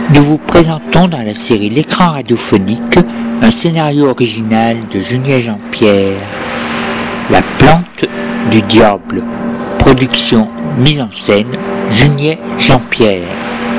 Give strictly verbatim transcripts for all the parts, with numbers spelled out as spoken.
Nous vous présentons dans la série L'écran radiophonique un scénario original de Junier Jean-Pierre, La plante du diable, production mise en scène Junier Jean-Pierre.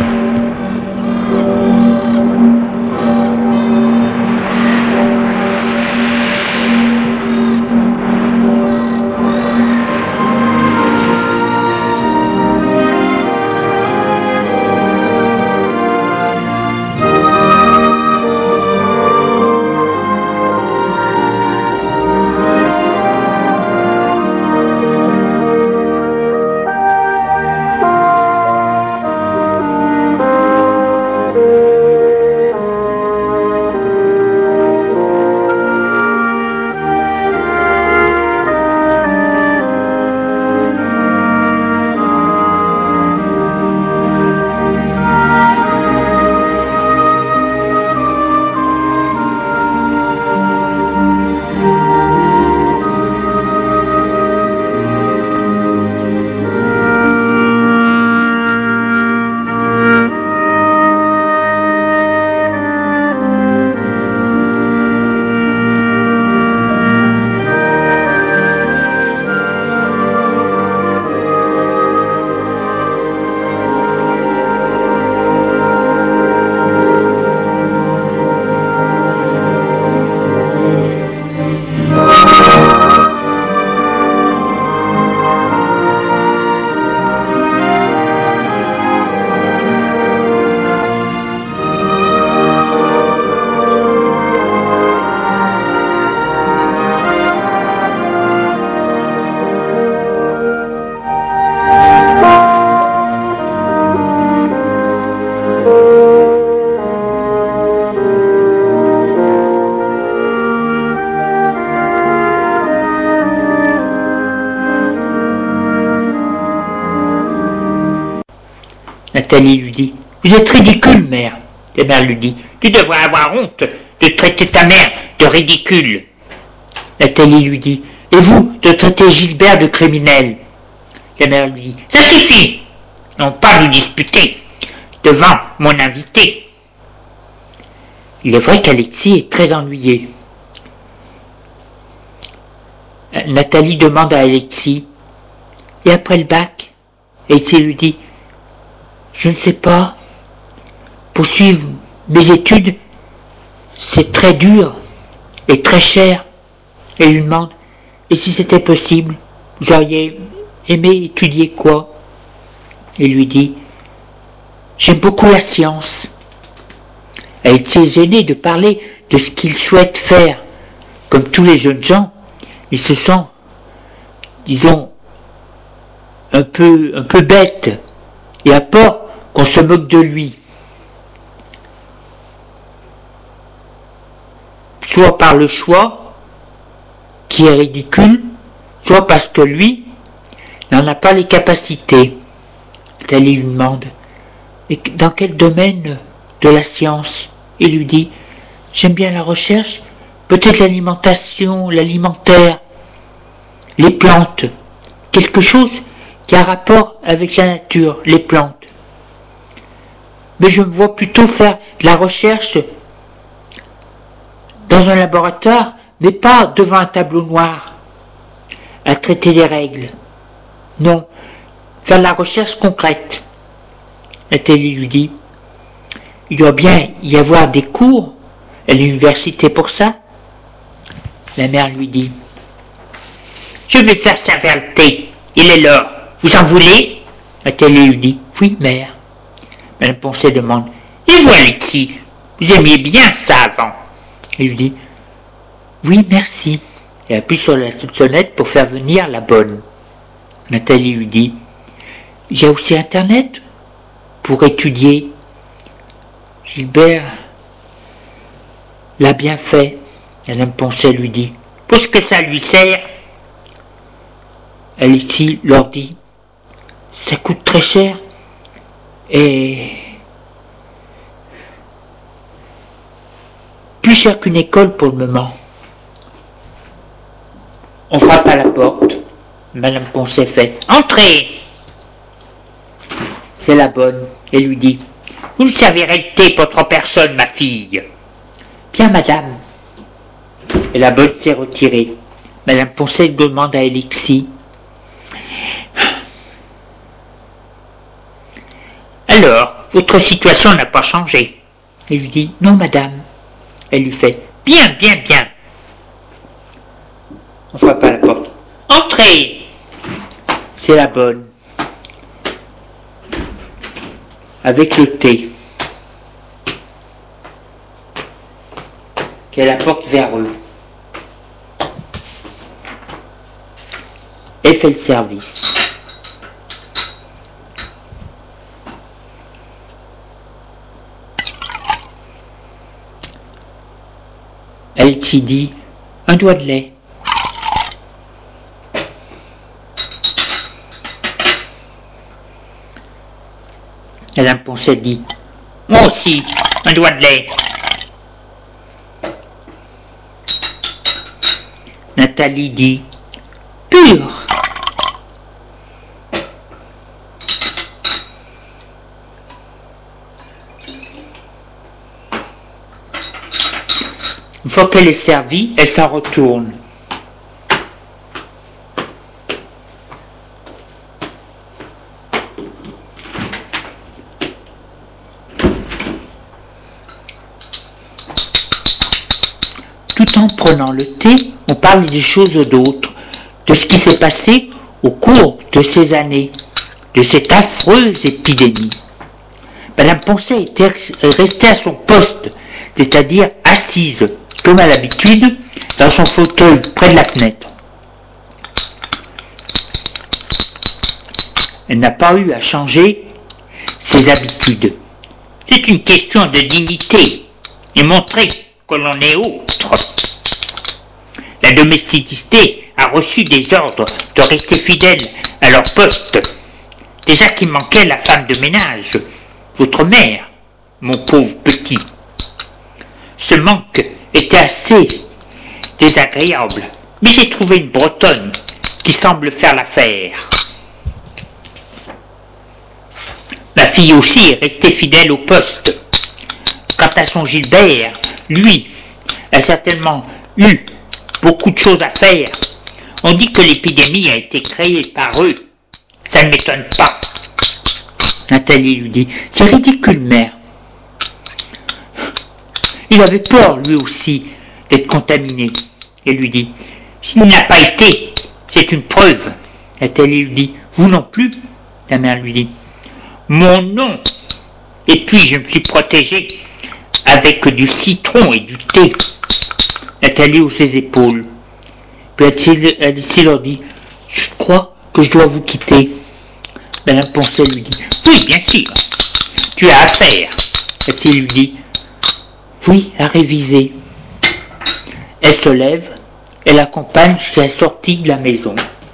Nathalie lui dit « Vous êtes ridicule, mère !» La mère lui dit « Tu devrais avoir honte de traiter ta mère de ridicule !» Nathalie lui dit « Et vous, de traiter Gilbert de criminel ?» La mère lui dit « Ça suffit ! Non pas nous disputer devant mon invité !» Il est vrai qu'Alexis est très ennuyé. Nathalie demande à Alexis « Et après le bac ?» Alexis lui dit « Je ne sais pas. Poursuivre mes études, c'est très dur et très cher. » Et il lui demande « Et si c'était possible, vous auriez aimé étudier quoi ?» Il lui dit « J'aime beaucoup la science. » Elle est gênée de parler de ce qu'il souhaite faire. Comme tous les jeunes gens, il se sent, disons, un peu, un peu bête et a peur qu'on se moque de lui. Soit par le choix, qui est ridicule, soit parce que lui n'en a pas les capacités. Nathalie lui demande « Et dans quel domaine de la science ?» Il lui dit « J'aime bien la recherche, peut-être l'alimentation, l'alimentaire, les plantes, quelque chose qui a rapport avec la nature, les plantes. Mais je me vois plutôt faire de la recherche dans un laboratoire, mais pas devant un tableau noir, à traiter des règles. Non, faire de la recherche concrète. » Nathalie lui dit « Il doit bien y avoir des cours à l'université pour ça. » La mère lui dit « Je vais faire servir le thé, il est l'heure, vous en voulez ?» Nathalie lui dit « Oui, mère. » Madame Poncet demande « Et vous, Alexis, vous aimiez bien ça avant ?» Il lui dit « Oui, merci. » Et appuie sur la sonnette pour faire venir la bonne. Nathalie lui dit « Il y a aussi Internet pour étudier. » Gilbert l'a bien fait. Madame Poncet lui dit « Pour ce que ça lui sert ?» Alexis leur dit « Ça coûte très cher et plus cher qu'une école pour le moment. » On frappe à la porte. Madame Poncet fait « Entrez !» C'est la bonne et lui dit « Vous ne servirez le thé pour trois personnes, ma fille. Bien, madame. Et la bonne s'est retirée. Madame Poncet demande à Alexis. Alors, votre situation n'a pas changé. Elle lui dit, non, madame. Elle lui fait, bien, bien, bien. On frappe à la porte. Entrez. C'est la bonne. Avec le thé. Qu'elle apporte vers eux. Et fait le service. Elle s'y dit, un doigt de lait. Madame Poncet dit, moi aussi, un doigt de lait. Nathalie dit, pur. Une fois qu'elle est servie, elle s'en retourne. Tout en prenant le thé, on parle des choses d'autres, de ce qui s'est passé au cours de ces années, de cette affreuse épidémie. Madame Poncet était restée à son poste, c'est-à-dire assise, comme à l'habitude, dans son fauteuil près de la fenêtre. Elle n'a pas eu à changer ses habitudes. C'est une question de dignité et montrer que l'on est autre. La domesticité a reçu des ordres de rester fidèles à leur poste. Déjà qu'il manquait la femme de ménage, votre mère, mon pauvre petit. Ce manque était assez désagréable, mais j'ai trouvé une Bretonne qui semble faire l'affaire. Ma fille aussi est restée fidèle au poste. Quant à son Gilbert, lui, a certainement eu beaucoup de choses à faire. On dit que l'épidémie a été créée par eux. Ça ne m'étonne pas. Nathalie lui dit, c'est ridicule, mère. Il avait peur, lui aussi, d'être contaminé. Elle lui dit, s'il n'a pas été, c'est une preuve. Nathalie lui dit, vous non plus. La mère lui dit, mon nom. Et puis je me suis protégée avec du citron et du thé. Nathalie hausse ses épaules. Puis Alexis leur dit, je crois que je dois vous quitter. Madame Poncet lui dit, oui, bien sûr, tu as affaire. Alexis lui dit, oui, à réviser. Elle se lève, elle l'accompagne jusqu'à la sortie de la maison.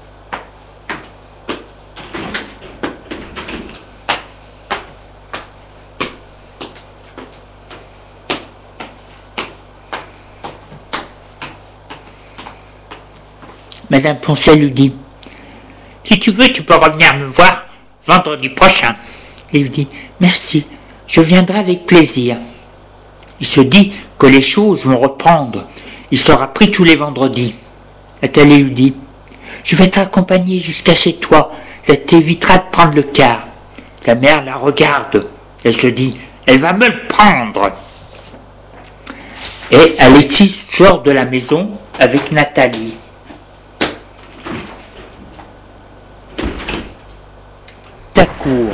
Madame Poncet lui dit, si tu veux, tu peux revenir me voir vendredi prochain. Il lui dit, merci, je viendrai avec plaisir. Il se dit que les choses vont reprendre. Il sera pris tous les vendredis. Nathalie lui dit, je vais t'accompagner jusqu'à chez toi. Ça t'évitera de prendre le car. Sa mère la regarde. Elle se dit, elle va me le prendre. Et Alexis sort de la maison avec Nathalie. Ta cour.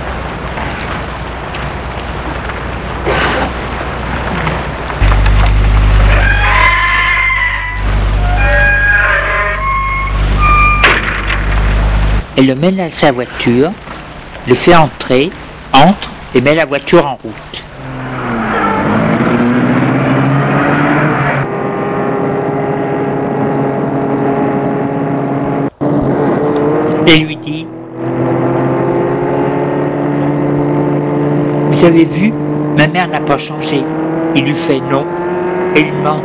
Elle le mène à sa voiture, le fait entrer, entre et met la voiture en route. Et lui dit, vous avez vu, ma mère n'a pas changé. Il lui fait non et lui demande,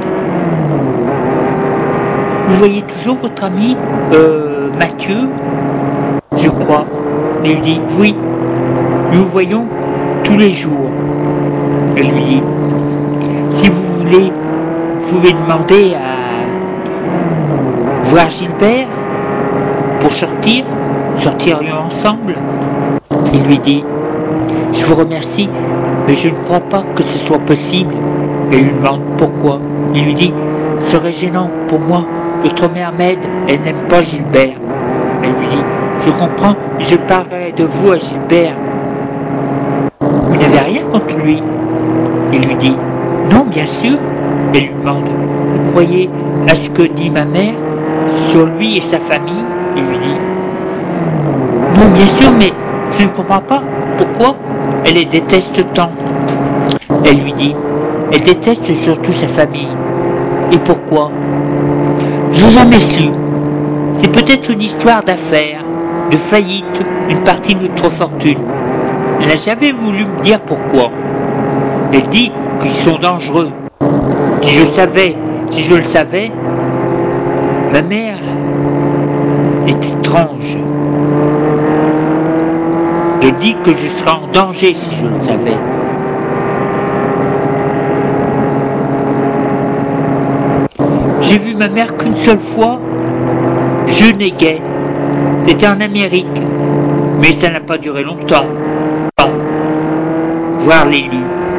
vous voyez toujours votre ami euh, Mathieu, je crois. Il lui dit, oui, nous voyons tous les jours. Elle lui dit, si vous voulez, vous pouvez demander à voir Gilbert pour sortir, sortirions ensemble. Il lui dit, je vous remercie, mais je ne crois pas que ce soit possible. Elle lui demande pourquoi. Il lui dit, ce serait gênant pour moi. Votre mère m'aide, elle n'aime pas Gilbert. Elle lui dit, je comprends, je parlerai de vous à Gilbert. Vous n'avez rien contre lui. Il lui dit, non, bien sûr. Elle lui demande, vous croyez à ce que dit ma mère sur lui et sa famille? Il lui dit, non, bien sûr, mais je ne comprends pas pourquoi elle les déteste tant. Elle lui dit, elle déteste surtout sa famille. Et pourquoi? Je n'ai jamais su. C'est peut-être une histoire d'affaires, de faillite, une partie de notre fortune. Elle n'a jamais voulu me dire pourquoi. Elle dit qu'ils sont dangereux. Si je savais, si je le savais, ma mère est étrange. Elle dit que je serais en danger si je le savais. J'ai vu ma mère qu'une seule fois, jeune et gaie. C'était en Amérique, mais ça n'a pas duré longtemps. Voir l'élu.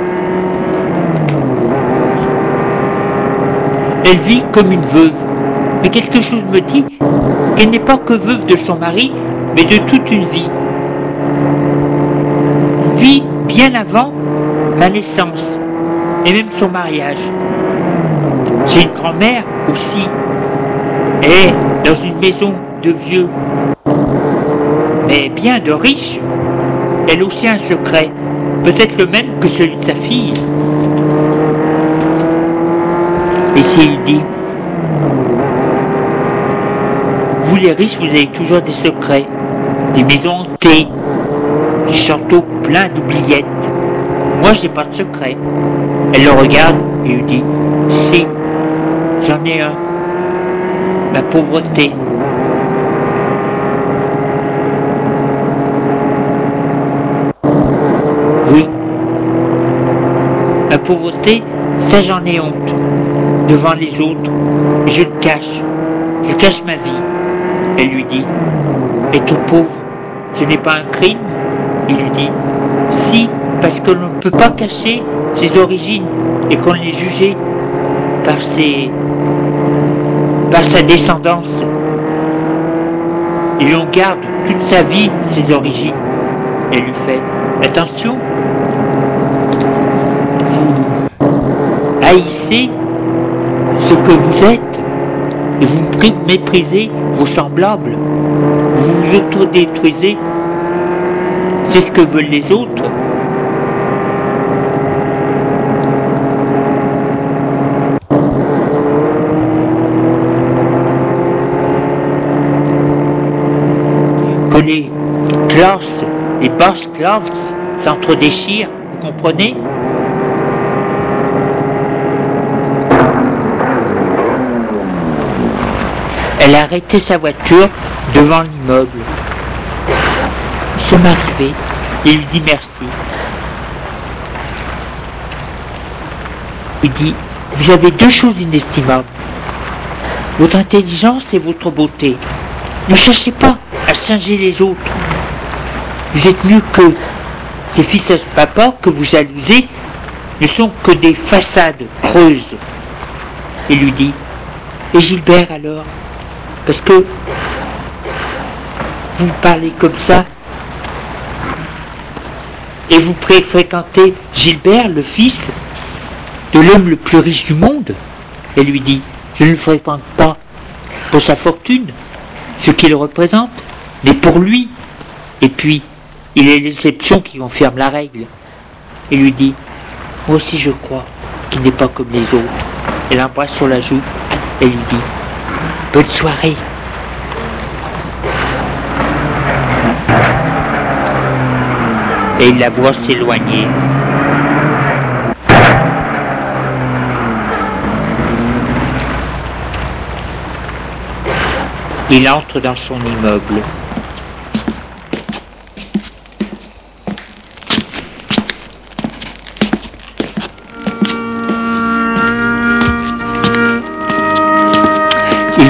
Elle vit comme une veuve, mais quelque chose me dit qu'elle n'est pas que veuve de son mari, mais de toute une vie. Une vie bien avant ma naissance, et même son mariage. J'ai une grand-mère aussi. Elle est dans une maison de vieux, mais bien de riche. Elle a aussi un secret, peut-être le même que celui de sa fille. Et s'il dit, vous les riches, vous avez toujours des secrets, des maisons hantées, des châteaux pleins d'oubliettes. Moi, j'ai pas de secret. Elle le regarde et lui dit, si, j'en ai un, la pauvreté. Oui, la pauvreté, ça j'en ai honte, devant les autres, je le cache, je cache ma vie. Elle lui dit, être pauvre, ce n'est pas un crime? Il lui dit, si, parce que l'on ne peut pas cacher ses origines et qu'on est jugé par ses, par sa descendance. Et l'on garde toute sa vie ses origines. Elle lui fait, attention, vous haïssez ce que vous êtes et vous méprisez vos semblables. Vous vous autodétruisez. C'est ce que veulent les autres. Que les classes, les basses classes s'entredéchirent, vous comprenez? Elle a arrêté sa voiture devant l'immeuble. Nous sommes arrivés et il lui dit merci. Il dit, vous avez deux choses inestimables, votre intelligence et votre beauté. Ne cherchez pas à singer les autres. Vous êtes mieux qu'eux. Ces fils à papa que vous jalousez ne sont que des façades creuses. Il lui dit, et Gilbert alors? Parce que vous parlez comme ça et vous fréquentez Gilbert, le fils de l'homme le plus riche du monde. Elle lui dit, je ne le fréquente pas pour sa fortune, ce qu'il représente, mais pour lui. Et puis, il est l'exception qui confirme la règle. Il lui dit, moi aussi je crois qu'il n'est pas comme les autres. Elle l'embrasse sur la joue et lui dit, bonne soirée. Et il la voit s'éloigner. Il entre dans son immeuble.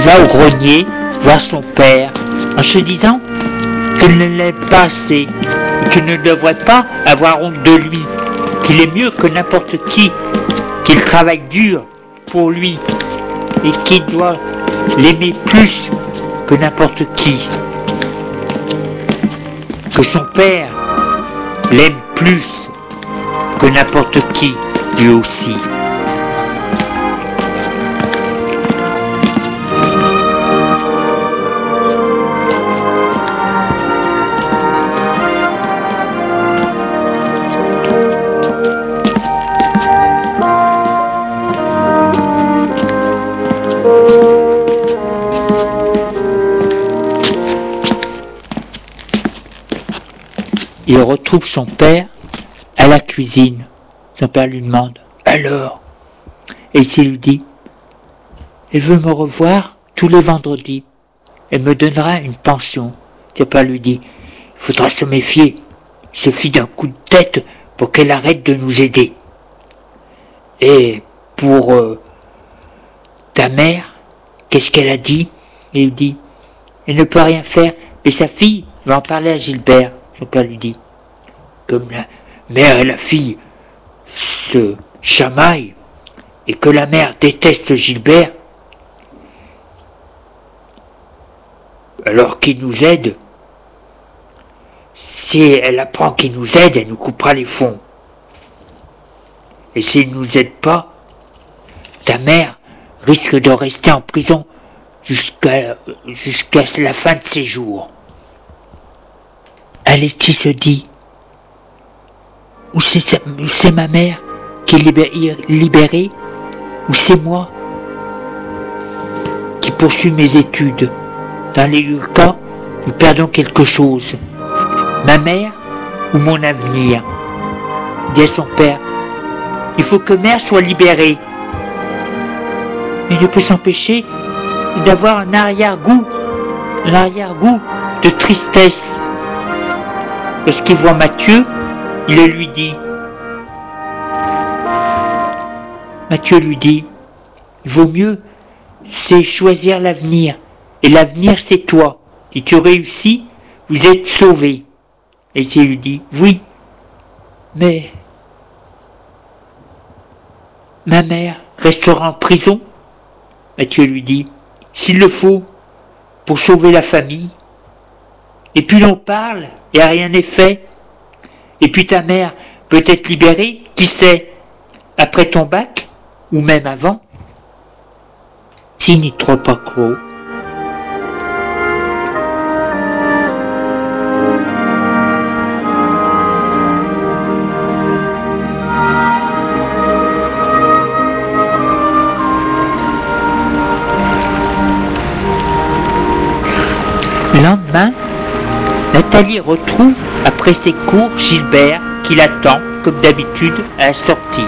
va au grenier voir son père en se disant qu'il ne l'aime pas assez, qu'il ne devrait pas avoir honte de lui, qu'il est mieux que n'importe qui, qu'il travaille dur pour lui et qu'il doit l'aimer plus que n'importe qui, que son père l'aime plus que n'importe qui lui aussi. Il retrouve son père à la cuisine. Son père lui demande « Alors ?» Et il lui dit « Elle veut me revoir tous les vendredis. Elle me donnera une pension. » Son père lui dit « Il faudra se méfier. Il suffit d'un coup de tête pour qu'elle arrête de nous aider. Et pour euh, ta mère, qu'est-ce qu'elle a dit ?» Et il dit « Elle ne peut rien faire, mais sa fille va en parler à Gilbert. » Son père lui dit « Comme la mère et la fille se chamaillent et que la mère déteste Gilbert, alors qu'il nous aide, si elle apprend qu'il nous aide, elle nous coupera les fonds. Et s'il ne nous aide pas, ta mère risque de rester en prison jusqu'à jusqu'à la fin de ses jours. » Alexis se dit « Ou c'est, c'est ma mère qui est libérée, ou c'est moi qui poursuis mes études. Dans les deux cas, nous perdons quelque chose. Ma mère ou mon avenir. » Dit à son père « Il faut que mère soit libérée. » Mais il ne peut s'empêcher d'avoir un arrière-goût, un arrière-goût de tristesse. Lorsqu'il voit Mathieu, il le lui dit. Mathieu lui dit, il vaut mieux, c'est choisir l'avenir. Et l'avenir, c'est toi. Si tu réussis, vous êtes sauvé. Et il lui dit, oui, mais ma mère restera en prison. Mathieu lui dit, s'il le faut, pour sauver la famille. Et puis l'on parle, et rien n'est fait. Et puis ta mère peut être libérée, qui sait, après ton bac, ou même avant. Signé trop accro. Le lendemain, Nathalie retrouve, après ses cours, Gilbert, qui l'attend, comme d'habitude, à la sortie.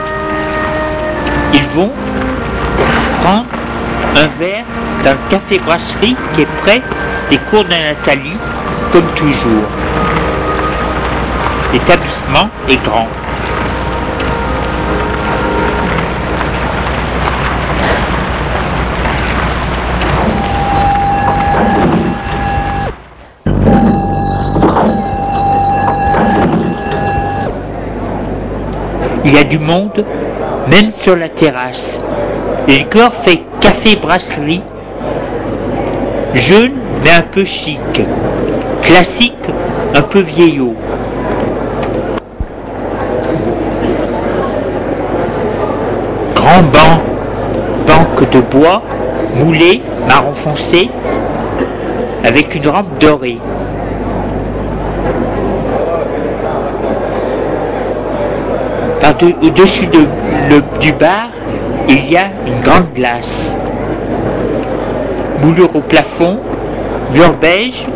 Ils vont prendre un verre dans le café-brasserie qui est près des cours de Nathalie, comme toujours. L'établissement est grand. Il y a du monde, même sur la terrasse. Et le corps fait café-brasserie, jeune mais un peu chic, classique, un peu vieillot. Grand banc, banque de bois, moulé, marron foncé, avec une rampe dorée. Au-dessus de, le, du bar, il y a une grande glace. Moulure au plafond, mur beige,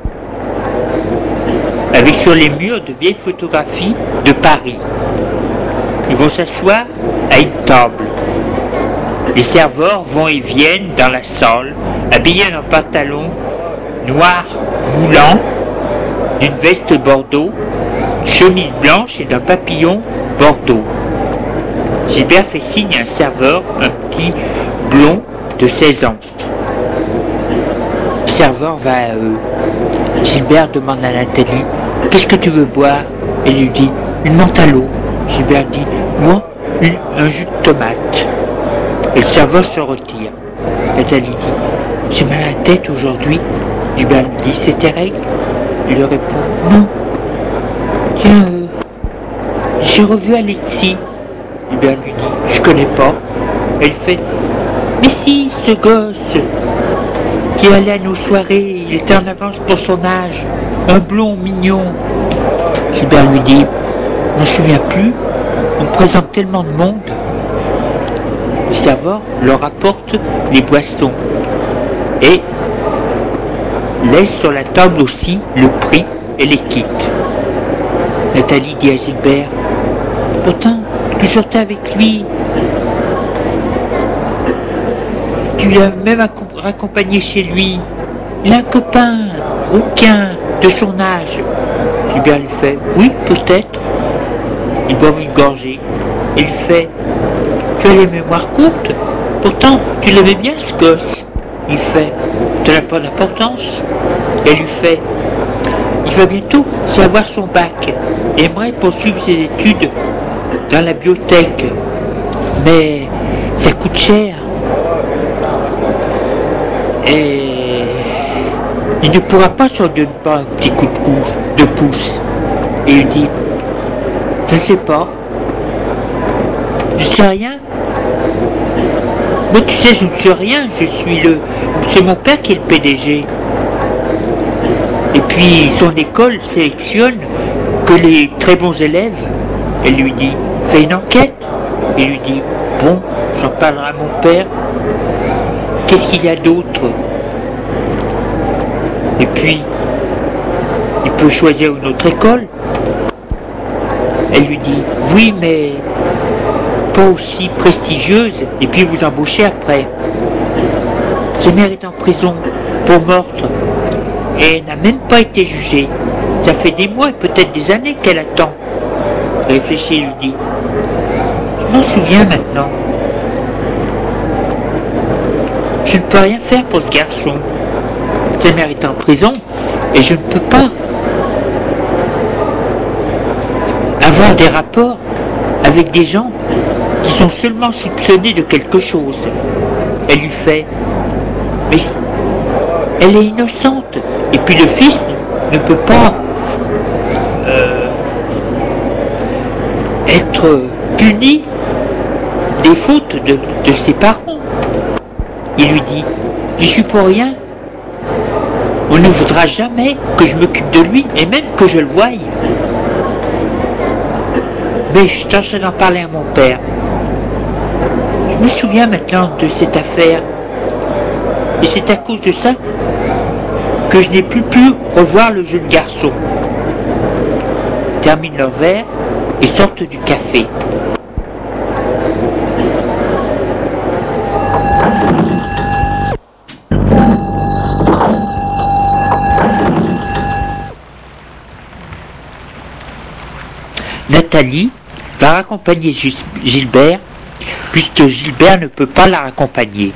avec sur les murs de vieilles photographies de Paris. Ils vont s'asseoir à une table. Les serveurs vont et viennent dans la salle, habillés d'un pantalon noir moulant, d'une veste bordeaux, une chemise blanche et d'un papillon bordeaux. Gilbert fait signe à un serveur, un petit blond de seize ans. serveur va à eux. Gilbert demande à Nathalie, qu'est-ce que tu veux boire? Elle lui dit, une menthe à l'eau. Gilbert dit, moi, une, un jus de tomate. Et le serveur se retire. Nathalie dit, j'ai mal à la tête aujourd'hui. Gilbert lui dit, c'est tes règles? Il lui répond, non. Tiens, euh, j'ai revu Alexis. Gilbert lui dit, je connais pas. Elle fait, mais si, ce gosse qui allait à nos soirées, il était en avance pour son âge, un blond mignon. Gilbert lui dit, je ne me souviens plus, on me présente tellement de monde. Le serveur leur apporte les boissons et laisse sur la table aussi le prix et les quitte. Nathalie dit à Gilbert, pourtant, tu sortais avec lui. Tu l'as même raccompagné chez lui. Il a un copain, rouquin, de son âge. Gilbert lui fait, oui, peut-être. Il boit une gorgée. Il lui fait, tu as les mémoires courtes. Pourtant, tu l'aimais bien ce gosse. Il fait, ça n'a pas d'importance. Elle lui fait, il va bientôt avoir son bac et aimerait poursuivre ses études dans la bibliothèque. Mais ça coûte cher. Et il ne pourra pas s'en donner pas un petit coup de, cou de pouce. Et il dit, je ne sais pas. Je sais rien. Moi tu sais, je ne sais rien. Je suis le... C'est mon père qui est le P D G. Et puis son école sélectionne que les très bons élèves. Elle lui dit, fais une enquête. Il lui dit, bon, j'en parlerai à mon père. Qu'est-ce qu'il y a d'autre? Et puis, il peut choisir une autre école. Elle lui dit, oui, mais pas aussi prestigieuse, et puis vous embauchez après. Sa mère est en prison pour meurtre, et elle n'a même pas été jugée. Ça fait des mois et peut-être des années qu'elle attend. Elle réfléchit et lui dit, je m'en souviens maintenant. Je ne peux rien faire pour ce garçon. Sa mère est en prison et je ne peux pas avoir des rapports avec des gens qui sont seulement soupçonnés de quelque chose. Elle lui fait, mais elle est innocente. Et puis le fils ne peut pas euh, être puni des fautes de, de ses parents. Il lui dit, j'y suis pour rien. On ne voudra jamais que je m'occupe de lui et même que je le voie. Mais je tâche d'en parler à mon père. Je me souviens maintenant de cette affaire. Et c'est à cause de ça que je n'ai plus pu revoir le jeune garçon. Ils terminent leur verre et sortent du café. Nathalie va raccompagner Gilbert puisque Gilbert ne peut pas la raccompagner.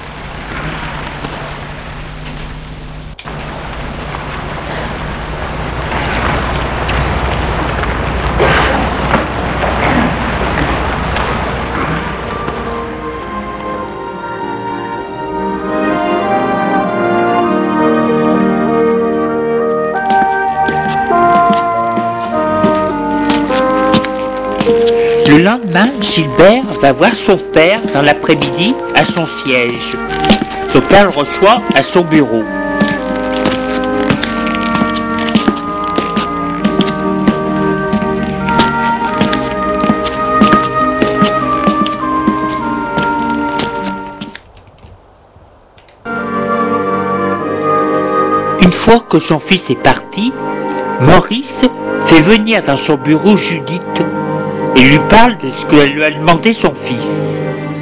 Le lendemain, Gilbert va voir son père dans l'après-midi à son siège. Son père le reçoit à son bureau. Une fois que son fils est parti, Maurice fait venir dans son bureau Judith et lui parle de ce que lui a demandé son fils.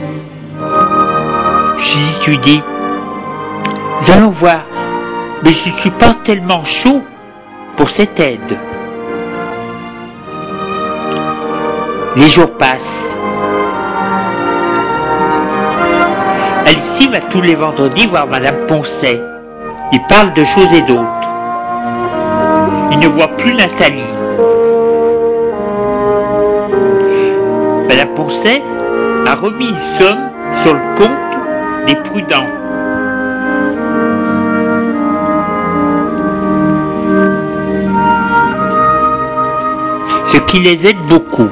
Judith lui dit, nous allons voir, mais je ne suis pas tellement chaud pour cette aide. Les jours passent. Alexis va tous les vendredis voir Madame Poncet. il parle de choses et d'autres. Il ne voit plus Nathalie. Madame Poncet a remis une somme sur le compte des prudents. Ce qui les aide beaucoup.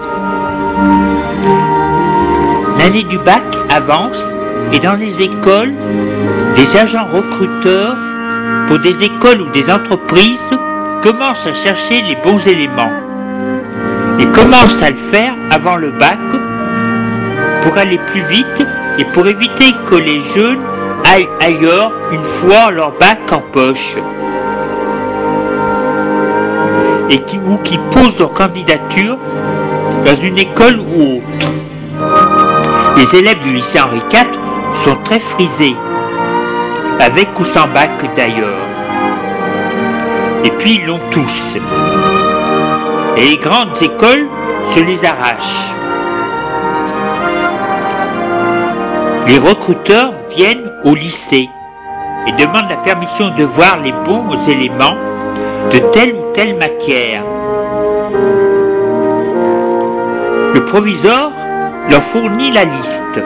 L'année du bac avance et dans les écoles, les agents recruteurs pour des écoles ou des entreprises commencent à chercher les bons éléments et commencent à le faire avant le bac pour aller plus vite et pour éviter que les jeunes aillent ailleurs une fois leur bac en poche et qui, ou qui posent leur candidature dans une école ou autre. Les élèves du lycée Henri quatre sont très frisés, avec ou sans bac d'ailleurs. Et puis ils l'ont tous. Et les grandes écoles se les arrachent. Les recruteurs viennent au lycée et demandent la permission de voir les bons éléments de telle ou telle matière. Le proviseur leur fournit la liste.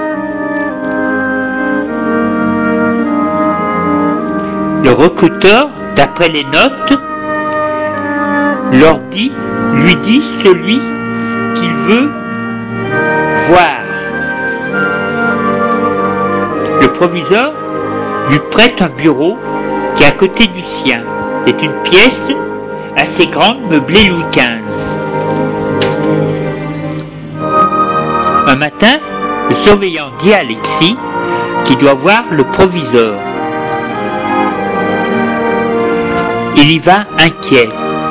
Le recruteur, d'après les notes, leur dit, lui dit celui qu'il veut voir. Le proviseur lui prête un bureau qui est à côté du sien. C'est une pièce assez grande, meublée Louis quinze. Un matin, le surveillant dit à Alexis qu'il doit voir le proviseur. Il y va inquiet.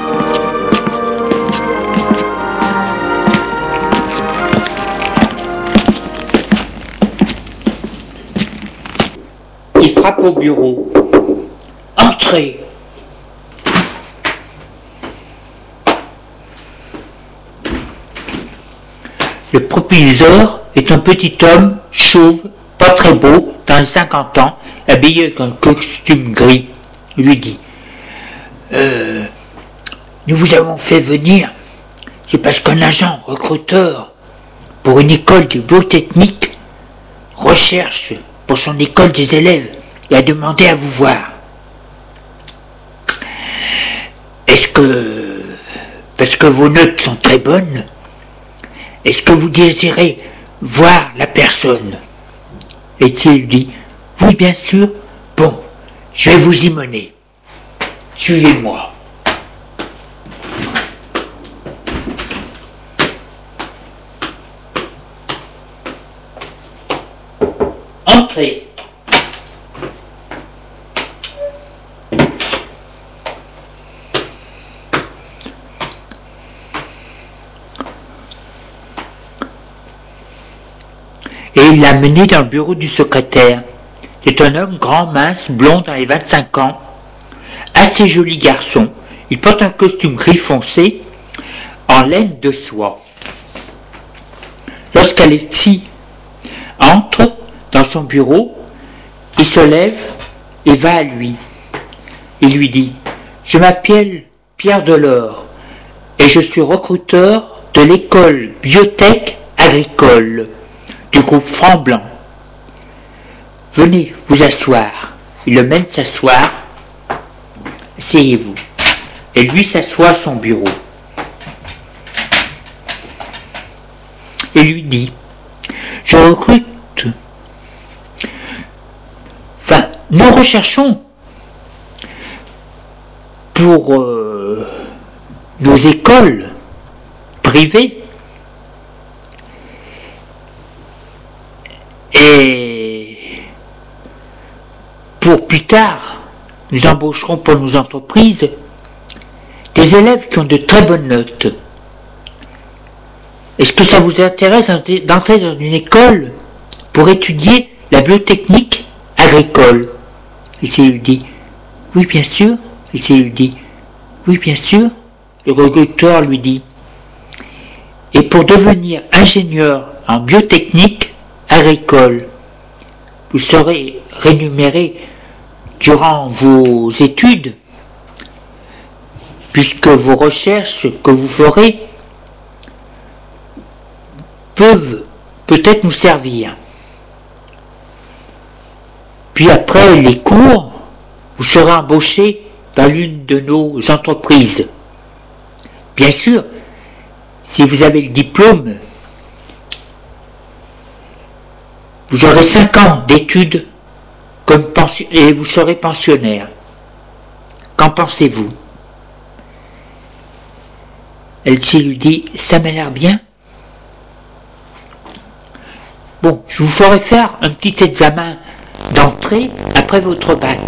Il frappe au bureau. Entrez. Le proviseur est un petit homme chauve, pas très beau, dans les cinquante ans, habillé avec un costume gris. Il lui dit euh, nous vous avons fait venir, c'est parce qu'un agent recruteur pour une école de biotechnique recherche pour son école des élèves et a demandé à vous voir. Est-ce que, parce que vos notes sont très bonnes, est-ce que vous désirez voir la personne? Et il lui dit, oui bien sûr, bon, je vais vous y mener. Suivez-moi. Entrez. Et il l'a mené dans le bureau du secrétaire. C'est un homme grand, mince, blond dans les vingt-cinq ans, assez joli garçon. Il porte un costume gris foncé en laine de soie. Lorsqu'Alexis entre dans son bureau, il se lève et va à lui. Il lui dit « Je m'appelle Pierre Delors et je suis recruteur de l'école Biotech Agricole du groupe Franc Blanc. Venez vous asseoir. » Il le mène s'asseoir. « Asseyez-vous. » Et lui s'assoit à son bureau. Et lui dit « Je recrute. Enfin, nous recherchons pour euh, nos écoles privées et pour plus tard, nous embaucherons pour nos entreprises des élèves qui ont de très bonnes notes. Est-ce que ça vous intéresse d'entrer dans une école pour étudier la biotechnique agricole? Et il lui dit, oui bien sûr. Et il lui dit, oui bien sûr. Le recruteur lui dit, et pour devenir ingénieur en biotechnique agricole, vous serez rémunéré durant vos études, puisque vos recherches que vous ferez peuvent peut-être nous servir. Puis après les cours, vous serez embauché dans l'une de nos entreprises. Bien sûr, si vous avez le diplôme, vous aurez cinq ans d'études comme pension, et vous serez pensionnaire. Qu'en pensez-vous? Elsie lui dit, ça m'a l'air bien. Bon, je vous ferai faire un petit examen d'entrée après votre bac.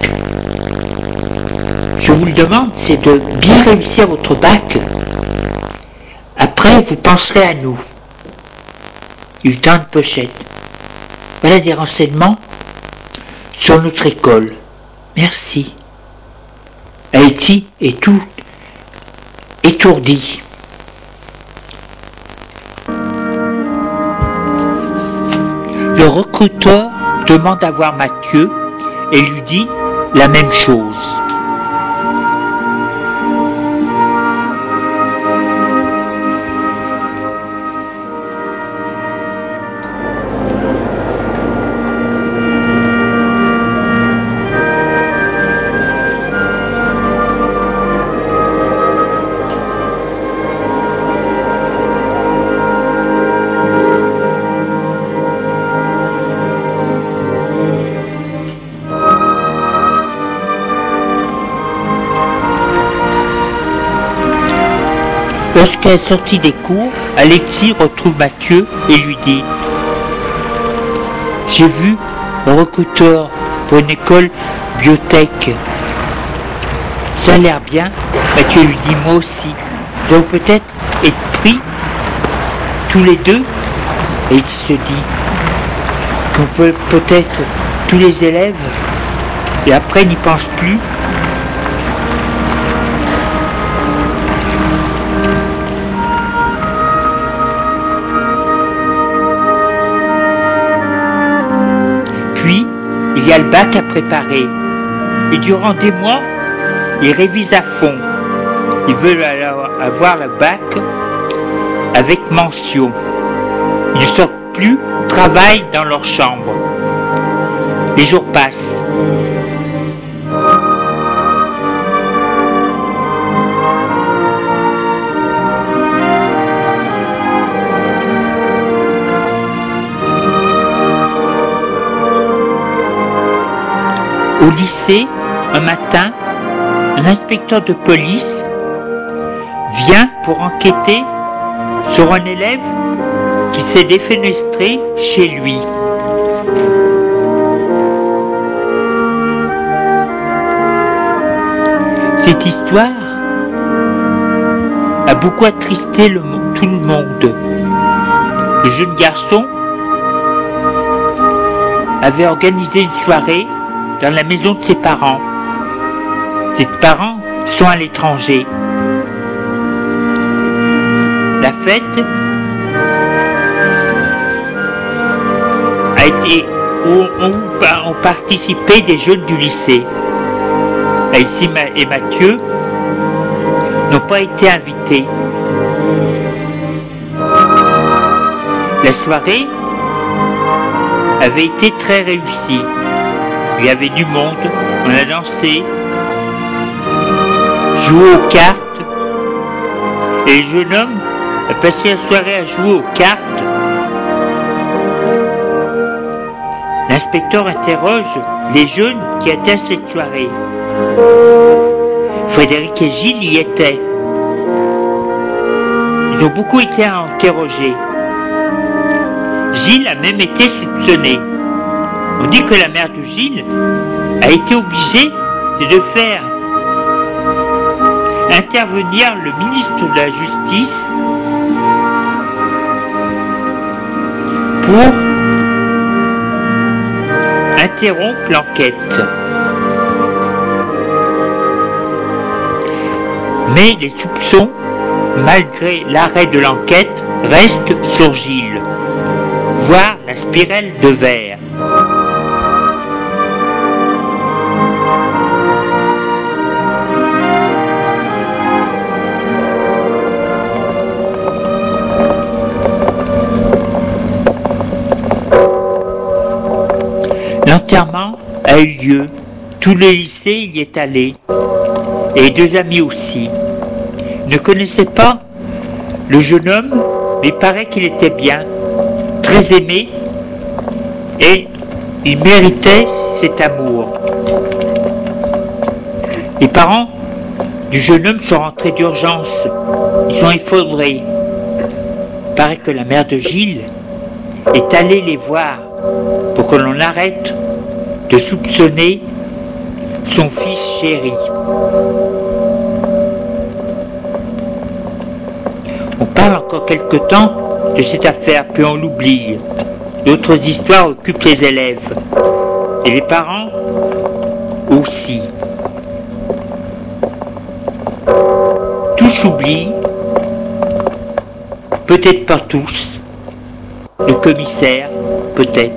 Je vous le demande, c'est de bien réussir votre bac. Après, vous penserez à nous. Il tend une pochette. Voilà des renseignements sur notre école. Merci. Elsie est tout étourdie. Le recruteur demande à voir Mathieu et lui dit la même chose. Lorsqu'elle est sortie des cours, Alexis retrouve Mathieu et lui dit « J'ai vu le recruteur pour une école biotech. Ça a l'air bien. » Mathieu lui dit « Moi aussi. Nous allons peut-être être pris tous les deux. » Et il se dit qu'on peut peut-être tous les élèves, et après il n'y pense plus. Il y a le bac à préparer. Et durant des mois, ils révisent à fond. Ils veulent alors avoir le bac avec mention. Ils ne sortent plus, travaillent dans leur chambre. Les jours passent. Au lycée, un matin, un inspecteur de police vient pour enquêter sur un élève qui s'est défenestré chez lui. Cette histoire a beaucoup attristé le, tout le monde. Le jeune garçon avait organisé une soirée dans la maison de ses parents. Ses parents sont à l'étranger. La fête a été où ont, ont participé des jeunes du lycée. Elsie et Mathieu n'ont pas été invités. La soirée avait été très réussie. Il y avait du monde, on a dansé, joué aux cartes, et le jeune homme a passé la soirée à jouer aux cartes. L'inspecteur interroge les jeunes qui étaient à cette soirée. Frédéric et Gilles y étaient. Ils ont beaucoup été interrogés. Gilles a même été soupçonné. On dit que la mère de Gilles a été obligée de faire intervenir le ministre de la Justice pour interrompre l'enquête. Mais les soupçons, malgré l'arrêt de l'enquête, restent sur Gilles, voire la spirale de verre. L'enterrement a eu lieu. Tout le lycée y est allé. Et les deux amis aussi. Ils ne connaissaient pas le jeune homme, mais il paraît qu'il était bien, très aimé, et il méritait cet amour. Les parents du jeune homme sont rentrés d'urgence. Ils sont effondrés. Il paraît que la mère de Gilles est allée les voir pour que l'on arrête de soupçonner son fils chéri. On parle encore quelque temps de cette affaire, puis on l'oublie. D'autres histoires occupent les élèves, et les parents aussi. Tout s'oublie, peut-être pas tous, le commissaire, peut-être.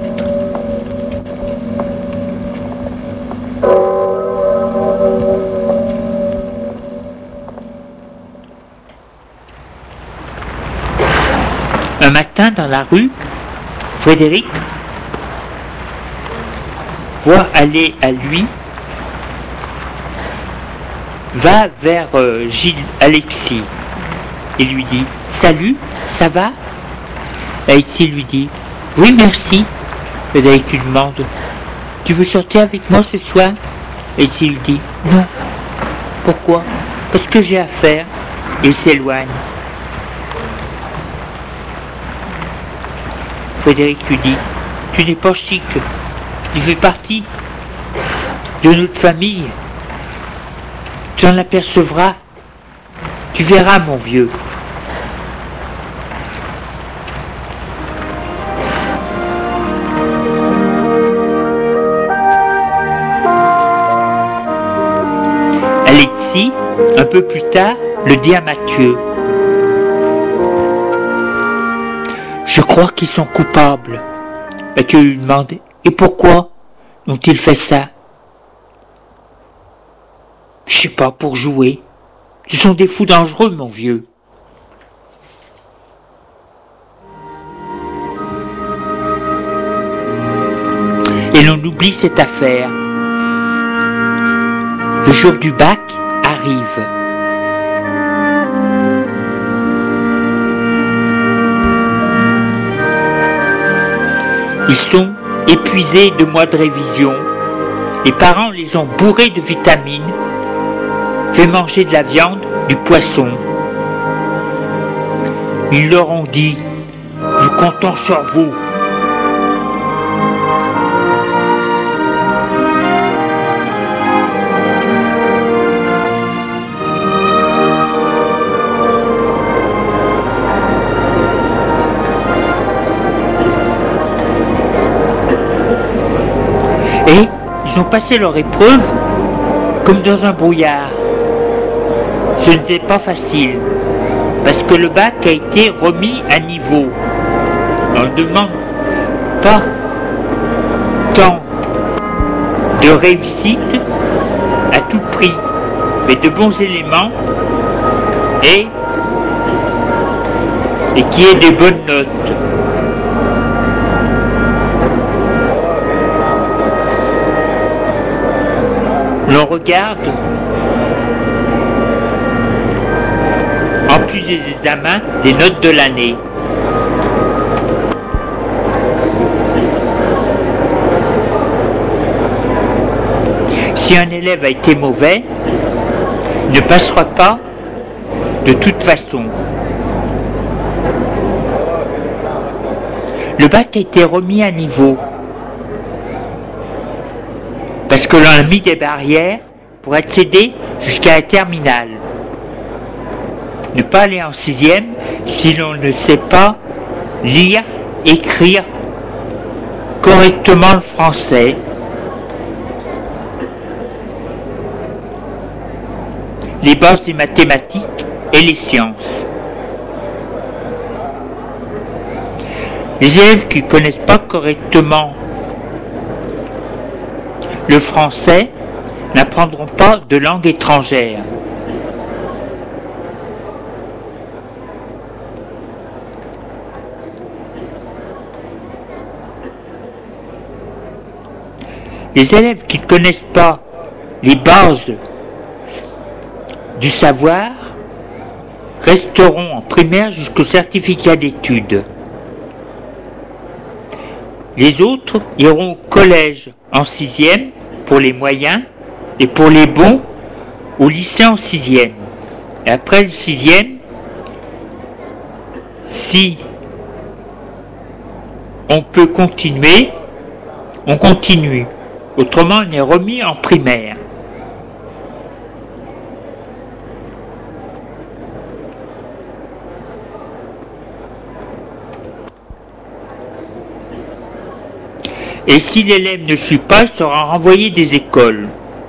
Un matin, dans la rue, Frédéric voit aller à lui, va vers euh, Gilles Alexis et lui dit « Salut, ça va ?» Alexis lui dit « Oui, merci. » Frédéric lui demande « Tu veux sortir avec moi ce soir ?» Alexis lui dit « Non. » Pourquoi ? Parce que j'ai affaire. Et il s'éloigne. Frédéric lui dit « Tu n'es pas chic, tu fais partie de notre famille, tu en apercevras, tu verras mon vieux. » Alexis, un peu plus tard, le dit à Mathieu. Je crois qu'ils sont coupables. Mathieu lui demande « Et pourquoi ont-ils fait ça ?»« Je sais pas, pour jouer. Ce sont des fous dangereux, mon vieux. » Et l'on oublie cette affaire. Le jour du bac arrive. Ils sont épuisés de mois de révision. Les parents les ont bourrés de vitamines, fait manger de la viande, du poisson. Ils leur ont dit « Nous comptons sur vous. » Et ils ont passé leur épreuve comme dans un brouillard. Ce n'était pas facile, parce que le bac a été remis à niveau. On ne demande pas tant de réussite à tout prix, mais de bons éléments et, et qui ait des bonnes notes. L'on regarde, en plus des examens, les notes de l'année. Si un élève a été mauvais, il ne passera pas de toute façon. Le bac a été remis à niveau. Parce que l'on a mis des barrières pour accéder jusqu'à la terminale. Ne pas aller en sixième si l'on ne sait pas lire, écrire correctement le français, les bases des mathématiques et les sciences. Les élèves qui ne connaissent pas correctement le français n'apprendront pas de langue étrangère. Les élèves qui ne connaissent pas les bases du savoir resteront en primaire jusqu'au certificat d'études. Les autres iront au collège en sixième pour les moyens et pour les bons au lycée en sixième. Et après le sixième, si on peut continuer, on continue. Autrement, on est remis en primaire. Et si l'élève ne suit pas, il sera renvoyé des écoles.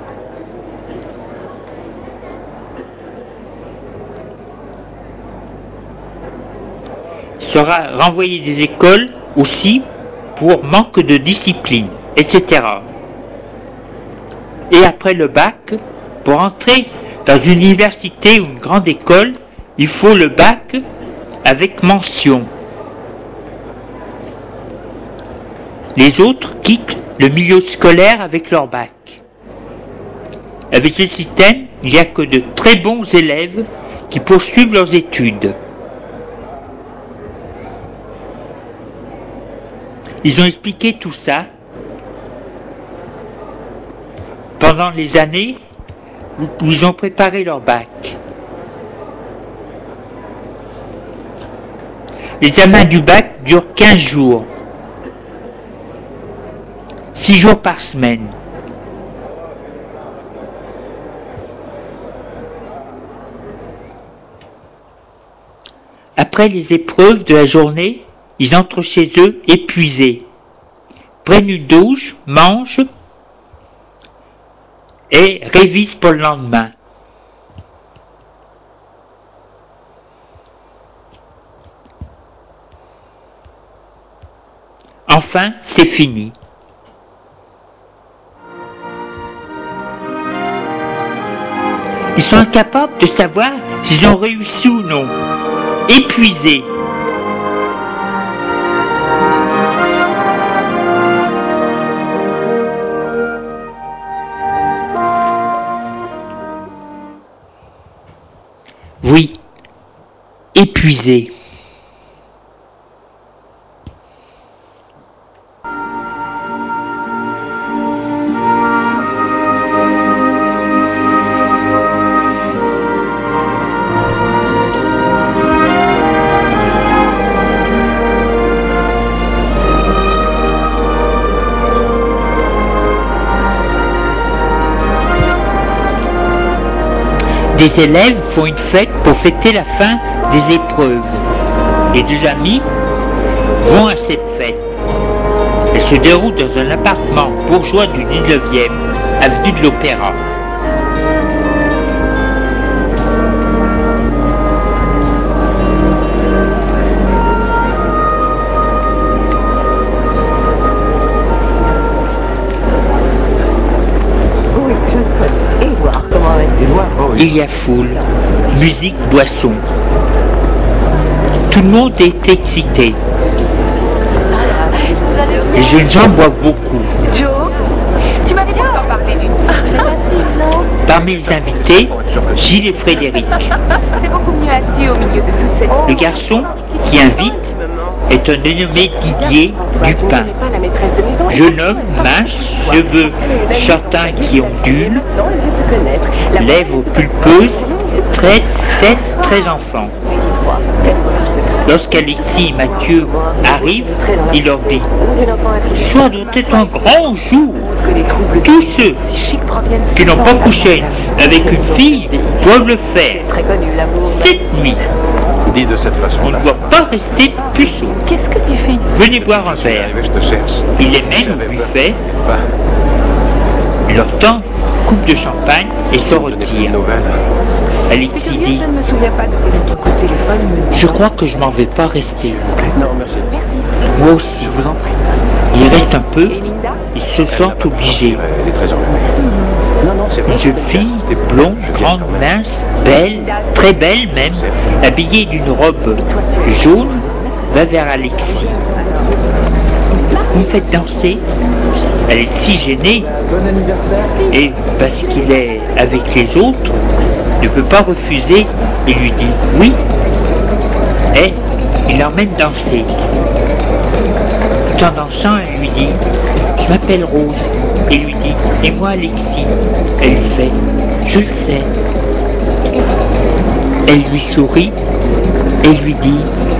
Il sera renvoyé des écoles aussi pour manque de discipline, et cetera. Et après le bac, pour entrer dans une université ou une grande école, il faut le bac avec mention. Les autres quittent le milieu scolaire avec leur bac. Avec ce système, il n'y a que de très bons élèves qui poursuivent leurs études. Ils ont expliqué tout ça pendant les années où ils ont préparé leur bac. L'examen du bac dure quinze jours. six jours par semaine. Après les épreuves de la journée, ils entrent chez eux épuisés, prennent une douche, mangent et révisent pour le lendemain. Enfin, c'est fini. Ils sont incapables de savoir s'ils ont réussi ou non. Épuisés. Oui, épuisés. Des élèves font une fête pour fêter la fin des épreuves. Les deux amis vont à cette fête. Elle se déroule dans un appartement bourgeois du dix-neuvième, avenue de l'Opéra. Il y a foule, musique, boisson. Tout le monde est excité. Les jeunes gens boivent beaucoup. Joe, tu m'avais dit d'en parler d'une. Parmi les invités, Gilles et Frédéric. C'est beaucoup mieux assis au milieu de toute cette. Le garçon qui invite est un dénommé Didier Dupin. Jeune homme, mince, cheveux châtains qui ondulent, lèvres pulpeuses, très tête très enfant. Lorsqu'Alexis et Mathieu arrivent, il leur dit « Ce soir doit être un grand jour. Tous ceux qui n'ont pas couché avec une fille doivent le faire. Cette nuit, Dit de cette façon, on ne doit pas rester puceau. Qu'est-ce que tu fais? Venez boire un verre. je te cherche. Il les mène au buffet, leur tend une coupe de champagne et se retire. Alexis dit Je ne me souviens pas de tes coups de téléphone. Je crois que je m'en vais pas rester. Non, merci. Moi aussi. Je vous en prie. Il reste un peu, Et Linda? ils se sentent obligés. Elle est très heureuse. Non, non, c'est Une jeune fille, blonde, grande, mince, belle, très belle même, habillée d'une robe jaune, va vers Alexis. Vous me faites danser? elle est si gênée, et parce qu'il est avec les autres, ne peut pas refuser et lui dit oui, et il l'emmène danser. Tout en dansant, elle lui dit je m'appelle Rose, et lui dit et moi Alexis. Elle lui fait je le sais. Elle lui sourit et lui dit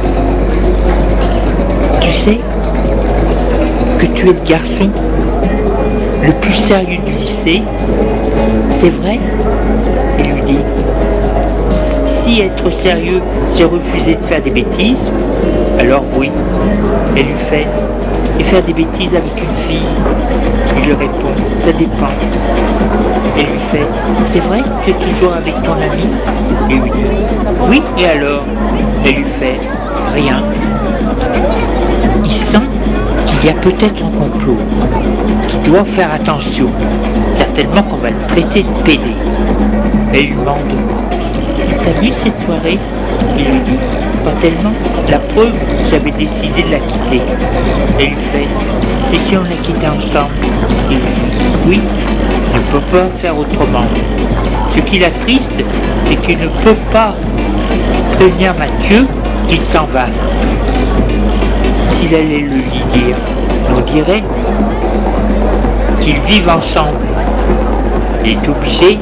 tu sais que tu es le garçon le plus sérieux du lycée, c'est vrai? Il lui dit si être sérieux c'est refuser de faire des bêtises, alors oui. Elle lui fait et faire des bêtises avec une fille? Il lui répond ça dépend. Elle lui fait c'est vrai que tu es toujours avec ton ami? Il lui dit oui, et alors? Elle lui fait rien. Il sent qu'il y a peut-être un complot, qu'il doit faire attention, certainement qu'on va le traiter de pédé. Elle lui demande t'as vu cette soirée? Il lui dit pas tellement, la preuve, j'avais décidé de la quitter. Elle lui fait et si on la quittait ensemble? Il lui dit oui, on ne peut pas faire autrement. Ce qui l'attriste, c'est qu'il ne peut pas prévenir Mathieu qu'il s'en va. S'il allait le lui dire, on dirait qu'ils vivent ensemble. Il est obligé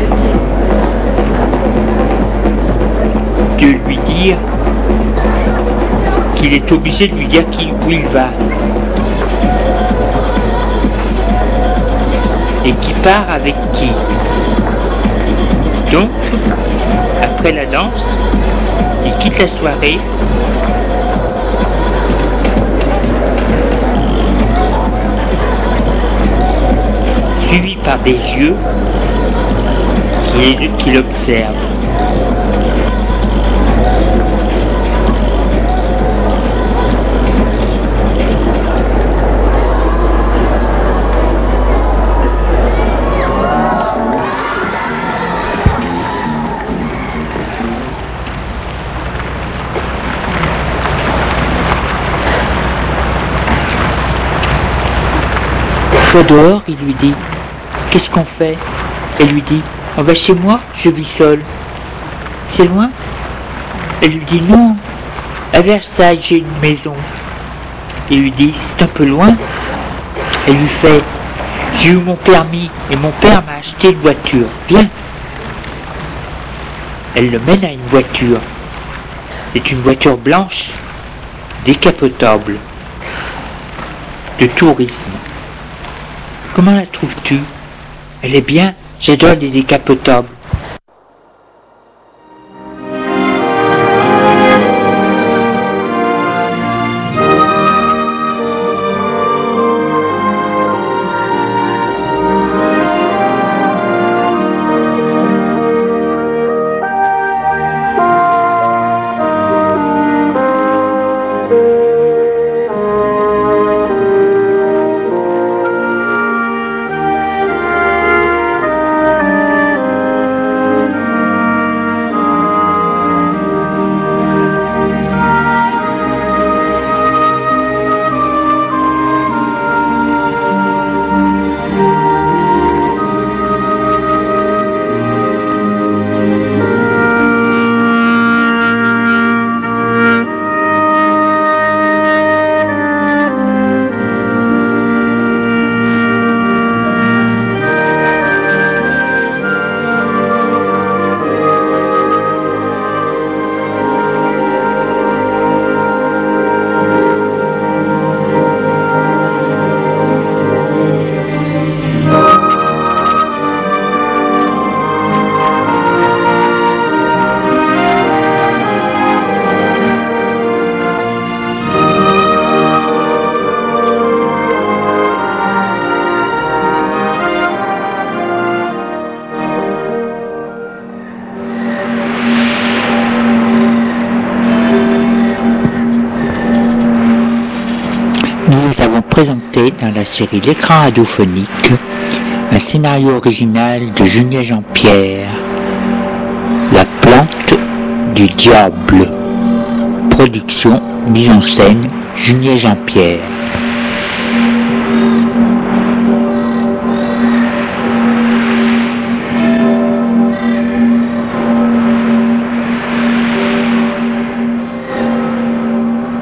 de lui dire qu'il est obligé de lui dire qui, où il va et qui part avec qui. Donc, après la danse, il quitte la soirée suivi par des yeux qui, qui l'observent. Dehors, il lui dit qu'est-ce qu'on fait? Elle lui dit on va chez moi, je vis seule. C'est loin? Elle lui dit non, à Versailles j'ai une maison. Il lui dit c'est un peu loin. Elle lui fait j'ai eu mon permis et mon père m'a acheté une voiture, viens. Elle le mène à une voiture. C'est une voiture blanche décapotable de tourisme. Comment la trouves-tu? Elle est bien, j'adore les décapotables. Présenté dans la série L'écran radiophonique, un scénario original de Julien Jean-Pierre, La plante du diable. Production, mise en scène, Julien Jean-Pierre.